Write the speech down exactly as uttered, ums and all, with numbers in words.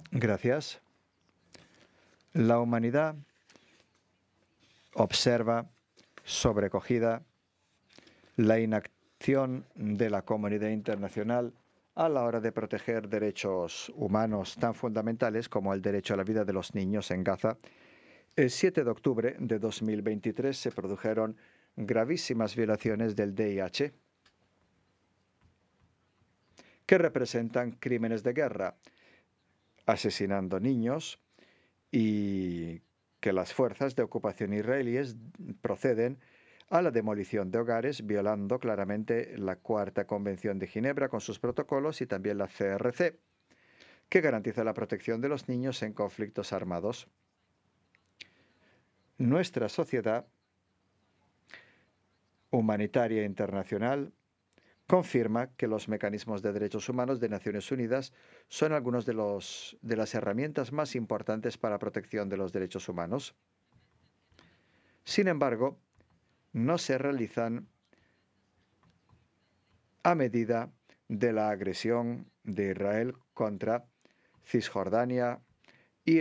Gracias. La humanidad observa, sobrecogida, la inacción de la comunidad internacional a la hora de proteger derechos humanos tan fundamentales como el derecho a la vida de los niños en Gaza. El siete de octubre de dos mil veintitrés se produjeron gravísimas violaciones del D I H que representan crímenes de guerra, asesinando niños, y que las fuerzas de ocupación israelíes proceden a la demolición de hogares, violando claramente la Cuarta Convención de Ginebra con sus protocolos y también la C R C, que garantiza la protección de los niños en conflictos armados. Nuestra sociedad humanitaria internacional confirma que los mecanismos de derechos humanos de Naciones Unidas son algunos de, los, de las herramientas más importantes para la protección de los derechos humanos. Sin embargo, no se realizan a medida de la agresión de Israel contra Cisjordania,